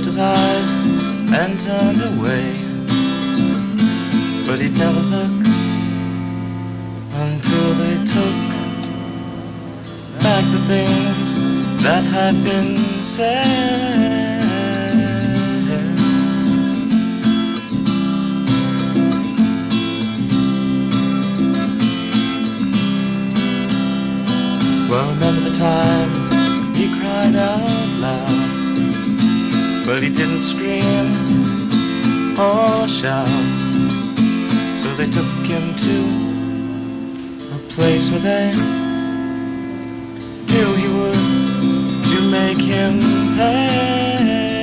closed his eyes and turned away, but he'd never look until they took back the things that had been said. Well, remember the time he cried out loud, but he didn't scream or shout. So they took him to a place where they knew he would, to make him pay.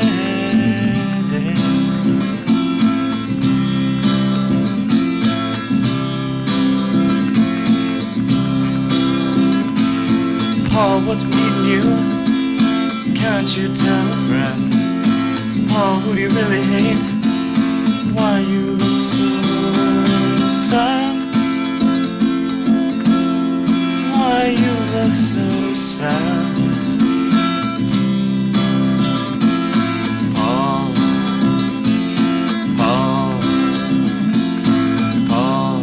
Paul, what's beating you? Can't you tell a friend? Paul, who do you really hate? Why you look so sad? Why you look so sad? Paul, Paul, Paul.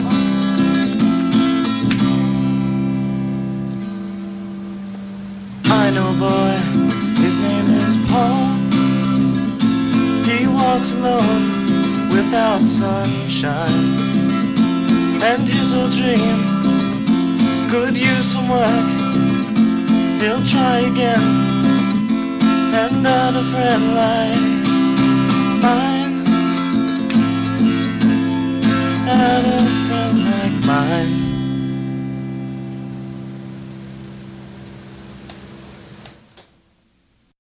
I know a boy, his name is Paul. He walks alone without sunshine, and his old dream could use some work. He'll try again, and not a friend like